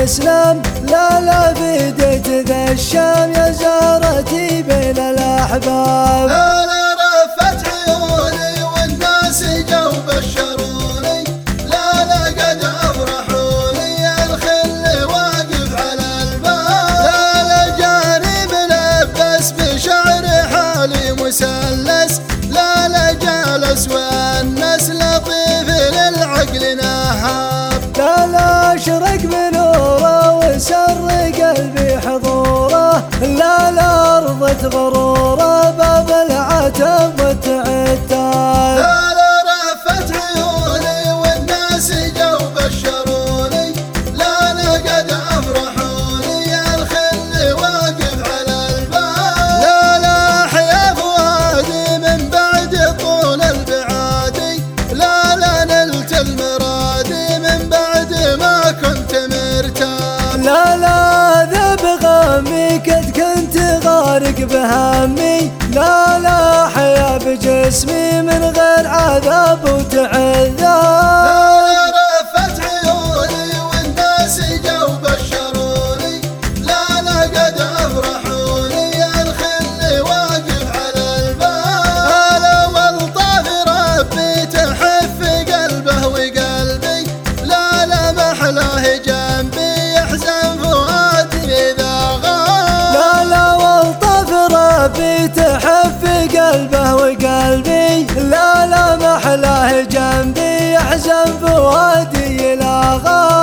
الإسلام، لا لا بديت ذا الشام يا زهرتي بين الأحباب. لا لا رفت عيوني والناس جو بشروني، لا لا قد أفرحوني الخل واقف على الباب. لا لا جاني ملبس بشعر حالي مسلس، لا لا جالس والناس لطيف للعقل نهاب. لا لا اشرق بنوره وسر قلبي حضوره، لا لا ارضت غروره باب العتب والتعتاب. لا لا رفت عيوني والناس جو بشروني، لا لا قد افرحوني الخل واقف على الباب. لا لا احيا فؤادي من بعد طول البعادي، لا لا نلت المرادي من بعد ما كنت مرتاب. لا لا ذب غمي قد كنت غارق بهمي، لا لا حيا بجسمي من غير عذاب وتعذاب. لا لا رفت عيوني والناس جو بشروني، لا لا قد افرحوني الخل واقف على الباب. هلا والطاف ربي تحف قلبه وقلبي، لا لا محلاه جنبي يحزن فؤادي إذا غاب. لا لا والطف ربي تحف قلبه وقلبي، لا لا محلاه جنبي يحزن فؤادي إلى غاب.